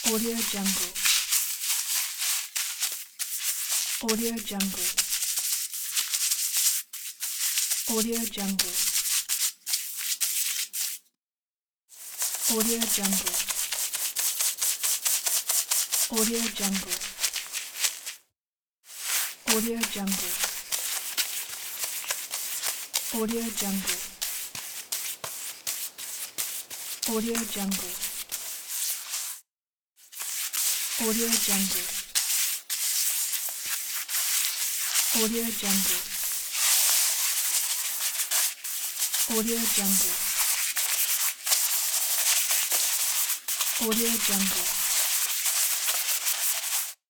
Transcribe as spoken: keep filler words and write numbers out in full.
Audio Jungle. Audio Jungle. Audio Jungle. Audio Jungle. Audio Jungle. Audio Jungle. Audio Jungle. Audio Jungle. Audio Jungle. Audio Jungle. Audio Jungle. Audio Jungle.